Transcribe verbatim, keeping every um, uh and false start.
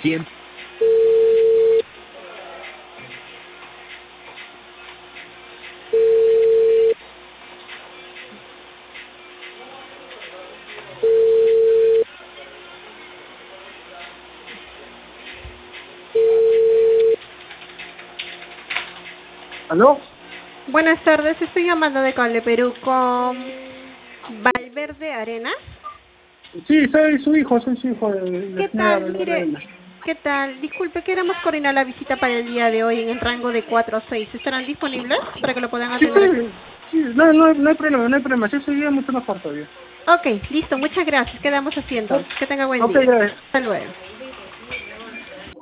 Siempre. ¿Aló? Buenas tardes, estoy llamando de Cable Perú con Valverde Arenas. Sí, soy su hijo, soy su hijo. De, de ¿Qué tal? Mire, ¿qué tal? Disculpe, queremos coordinar la visita para el día de hoy en el rango de cuatro a seis. ¿Estarán disponibles para que lo puedan Sí, atender? sí, sí, no, no, no hay problema, no hay problema. Si ese día es mucho mejor todavía. Ok, listo, muchas gracias. Quedamos así entonces. Que tenga buen Ok, día. gracias. Hasta luego.